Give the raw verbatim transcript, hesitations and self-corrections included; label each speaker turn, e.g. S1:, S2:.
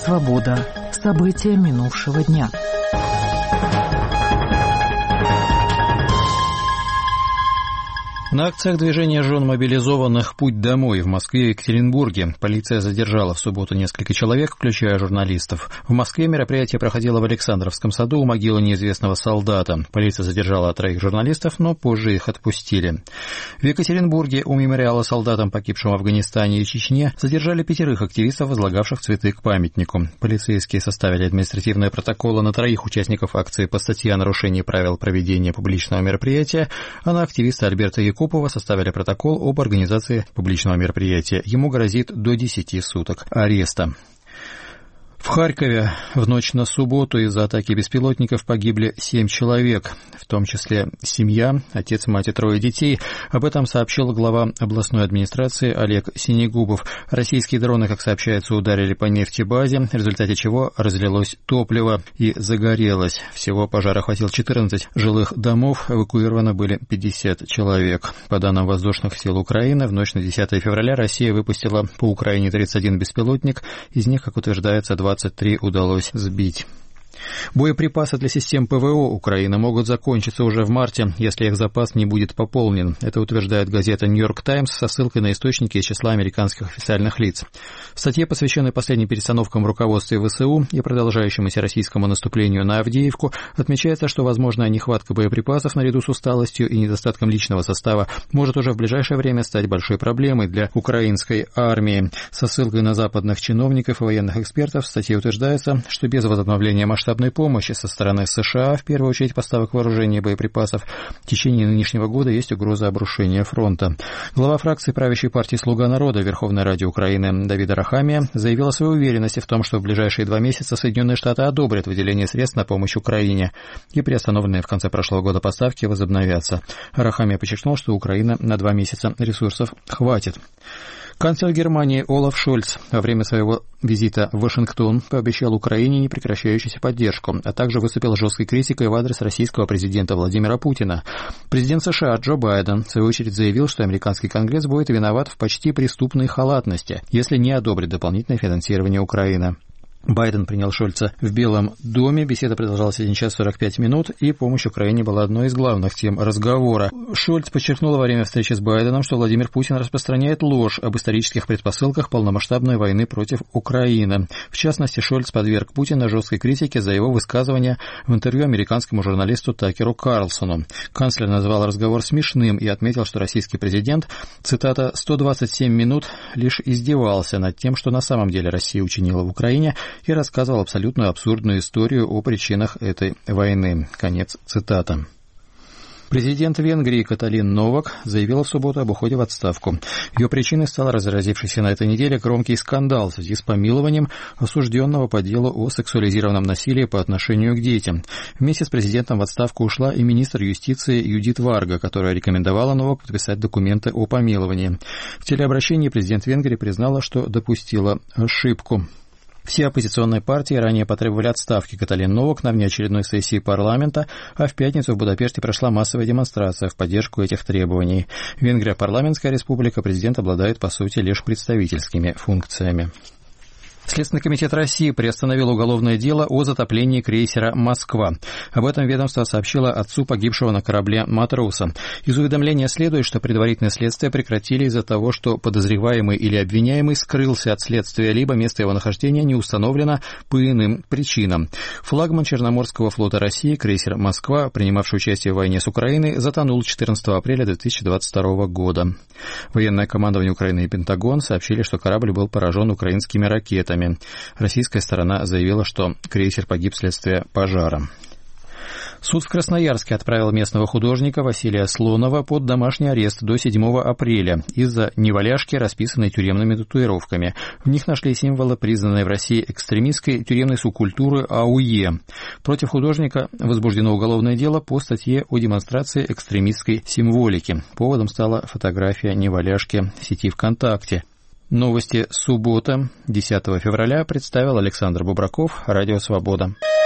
S1: Свобода. События минувшего дня.
S2: На акциях движения жен мобилизованных «Путь домой» в Москве и Екатеринбурге полиция задержала в субботу несколько человек, включая журналистов. В Москве мероприятие проходило в Александровском саду у могилы неизвестного солдата. Полиция задержала троих журналистов, но позже их отпустили. В Екатеринбурге у мемориала солдатам, погибшим в Афганистане и Чечне, задержали пятерых активистов, возлагавших цветы к памятнику. Полицейские составили административные протоколы на троих участников акции по статье о нарушении правил проведения публичного мероприятия, а на активиста Альберта Якубова составили протокол об организации публичного мероприятия. Ему грозит до десяти суток ареста. В Харькове в ночь на субботу из-за атаки беспилотников погибли семь человек, в том числе семья, отец, мать и трое детей. Об этом сообщил глава областной администрации Олег Синегубов. Российские дроны, как сообщается, ударили по нефтебазе, в результате чего разлилось топливо и загорелось. Всего пожар охватил четырнадцать жилых домов, эвакуировано были пятьдесят человек. По данным воздушных сил Украины, в ночь на десятое февраля Россия выпустила по Украине тридцать один беспилотник, из них, как утверждается, двадцать три удалось сбить. Боеприпасы для систем ПВО Украины могут закончиться уже в марте, если их запас не будет пополнен. Это утверждает газета «Нью-Йорк Таймс» со ссылкой на источники из числа американских официальных лиц. В статье, посвященной последним перестановкам в руководстве ВСУ и продолжающемуся российскому наступлению на Авдеевку, отмечается, что возможная нехватка боеприпасов наряду с усталостью и недостатком личного состава может уже в ближайшее время стать большой проблемой для украинской армии. Со ссылкой на западных чиновников и военных экспертов в статье утверждается, что без возобновления масштабных помощи со стороны США, в первую очередь поставок вооружения и боеприпасов, в течение нынешнего года есть угроза обрушения фронта. Глава фракции правящей партии «Слуга народа» Верховной Ради Украины Давид Арахамия заявила свою уверенность в том, что в ближайшие два месяца Соединенные Штаты одобрят выделение средств на помощь Украине, и приостановленные в конце прошлого года поставки возобновятся. Арахамия подчеркнул, что Украина на два месяца ресурсов хватит. Канцлер Германии Олаф Шольц во время своего визита в Вашингтон пообещал Украине непрекращающуюся поддержку, а также выступил с жесткой критикой в адрес российского президента Владимира Путина. Президент США Джо Байден, в свою очередь, заявил, что американский Конгресс будет виноват в почти преступной халатности, если не одобрит дополнительное финансирование Украины. Байден принял Шольца в Белом доме. Беседа продолжалась один час сорок пять минут, и помощь Украине была одной из главных тем разговора. Шольц подчеркнул во время встречи с Байденом, что Владимир Путин распространяет ложь об исторических предпосылках полномасштабной войны против Украины. В частности, Шольц подверг Путина жесткой критике за его высказывания в интервью американскому журналисту Такеру Карлсону. Канцлер назвал разговор смешным и отметил, что российский президент, цитата, «сто двадцать семь минут лишь издевался над тем, что на самом деле Россия учинила в Украине, и рассказывал абсолютно абсурдную историю о причинах этой войны». Конец цитаты. Президент Венгрии Каталин Новак заявила в субботу об уходе в отставку. Ее причиной стал разразившийся на этой неделе громкий скандал в связи с помилованием осужденного по делу о сексуализированном насилии по отношению к детям. Вместе с президентом в отставку ушла и министр юстиции Юдит Варга, которая рекомендовала Новаку подписать документы о помиловании. В телеобращении президент Венгрии признала, что допустила ошибку. Все оппозиционные партии ранее потребовали отставки Каталин Новак на внеочередной сессии парламента, а в пятницу в Будапеште прошла массовая демонстрация в поддержку этих требований. Венгрия – парламентская республика, президент обладает, по сути, лишь представительскими функциями. Следственный комитет России приостановил уголовное дело о затоплении крейсера «Москва». Об этом ведомство сообщило отцу погибшего на корабле матроса. Из уведомления следует, что предварительное следствие прекратили из-за того, что подозреваемый или обвиняемый скрылся от следствия, либо место его нахождения не установлено по иным причинам. Флагман Черноморского флота России, крейсер «Москва», принимавший участие в войне с Украиной, затонул четырнадцатого апреля две тысячи двадцать второго года. Военное командование Украины и Пентагон сообщили, что корабль был поражен украинскими ракетами. Российская сторона заявила, что крейсер погиб вследствие пожара. Суд в Красноярске отправил местного художника Василия Слонова под домашний арест до седьмого апреля из-за неваляшки, расписанной тюремными татуировками. В них нашли символы, признанной в России экстремистской тюремной субкультуры АУЕ. Против художника возбуждено уголовное дело по статье о демонстрации экстремистской символики. Поводом стала фотография неваляшки в сети ВКонтакте. Новости суббота, десятого февраля, представил Александр Бубраков, Радио Свобода.